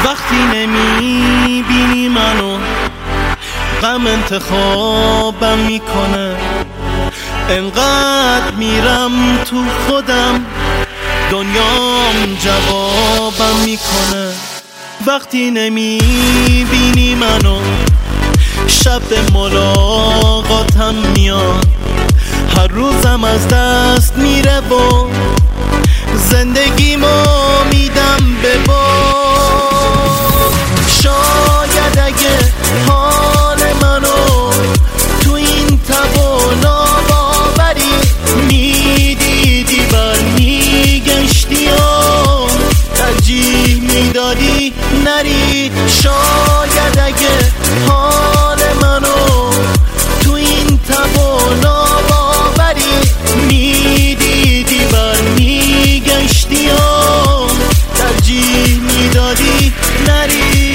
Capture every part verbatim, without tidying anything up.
وقتی نمیبینی منو غم انتخابم میکنه، انقدر میرم تو خودم دنیام جوابم میکنه. وقتی نمیبینی منو شب به ملاقاتم میاد، هر روزم از دست میره و زندگیمو میدم به باد. شاید اگه حال منو تو این تب و ناباوری میدیدی بر میگشتی و ترجیح میدادی نری. شاید اگه حال منو تو این تب و ناباوری میدیدی بر میگشتی و ترجیح میدادی نری.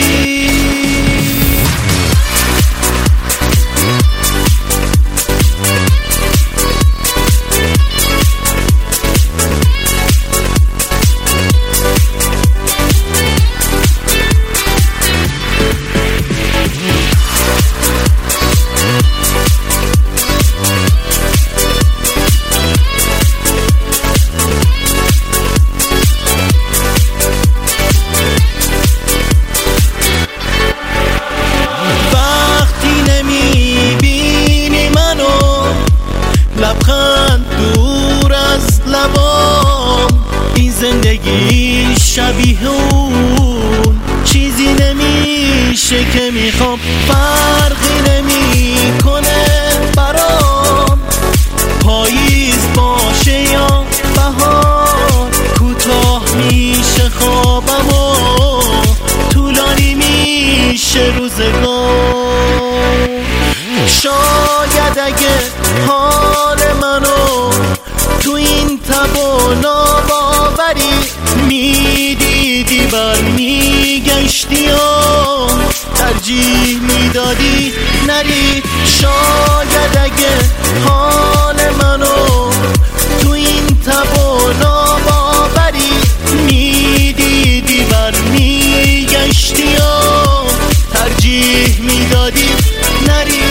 لبخند دور از لبام، این زندگی شبیه اون چیزی نمیشه که میخوام. فرقی نمیکنه برام پاییز باشه یا بهار، کوتاه میشه خوابم و طولانی میشه روزگار. شاید اگه حال منو تو این تب و ناباوری میدیدی بر میگشتی و ترجیح میدادی نری. شاید اگه حال منو تو این تب و ناباوری میدیدی بر میگشتی و ترجیح میدادی نری.